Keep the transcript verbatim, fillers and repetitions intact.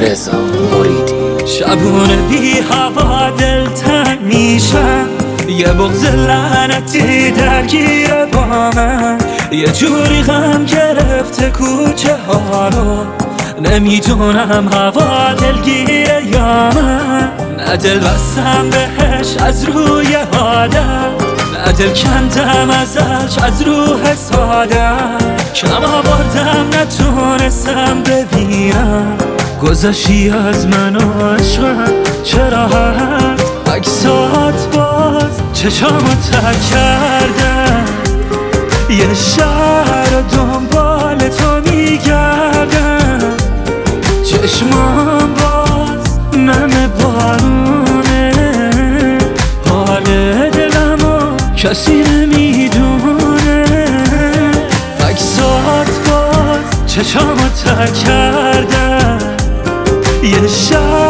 رضا مریدی. شبونه بی هوا دلتنگ میشم، یه بغض لعنتی درگیره با من، یه جوری غم گرفته کوچه ها رو، نمیدونم هوا دلگیره یا من. نه دل بستم بهش از روی عادت، نه دل کندم ازش از روح سادت، کم آوردم نتونستم ببینم گذشتی از من و عشقم. چرا هست عکسات باز چشامو تک کردم، یه شهر دنبال تو میگردم، چشمام باز نم بارونه، حال دلمو کسی نمیدونه. عکسات باز چشامو تک کردم، یه شهر